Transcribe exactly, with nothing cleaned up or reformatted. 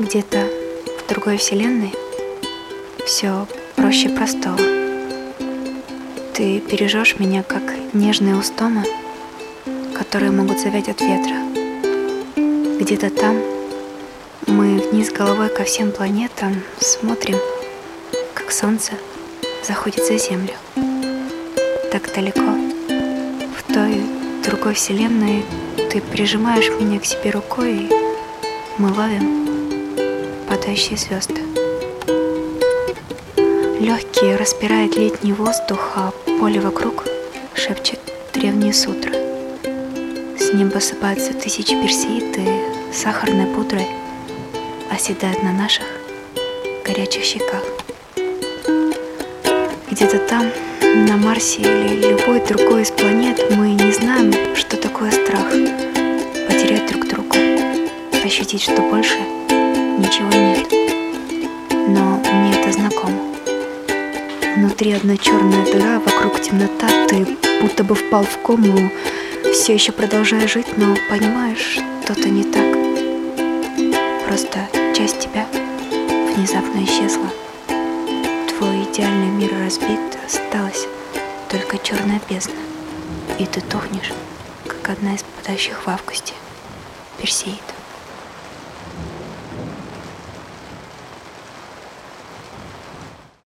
Где-то в другой вселенной все проще простого. Ты бережешь меня, как нежные устомы, которые могут завять от ветра. Где-то там мы вниз головой ко всем планетам смотрим, как солнце заходит за землю. Так далеко, в той другой вселенной, ты прижимаешь меня к себе рукой, и мы ловим падающие звезды. Легкий распирает летний воздух, а поле вокруг шепчет древние сутры. С неба сыпаются тысячи персеид и сахарной пудрой оседают на наших горячих щеках. Где-то там, на Марсе или любой другой из планет, мы не знаем, что такое страх. Потерять друг друга, ощутить, что больше ничего нет. Но мне это знакомо. Внутри одна черная дыра, вокруг темнота. Ты будто бы впал в кому, все еще продолжая жить, но понимаешь, что-то не так. Просто часть тебя внезапно исчезла. Твой идеальный мир разбит, осталась только черная бездна. И ты тухнешь, как одна из падающих в августе персеид.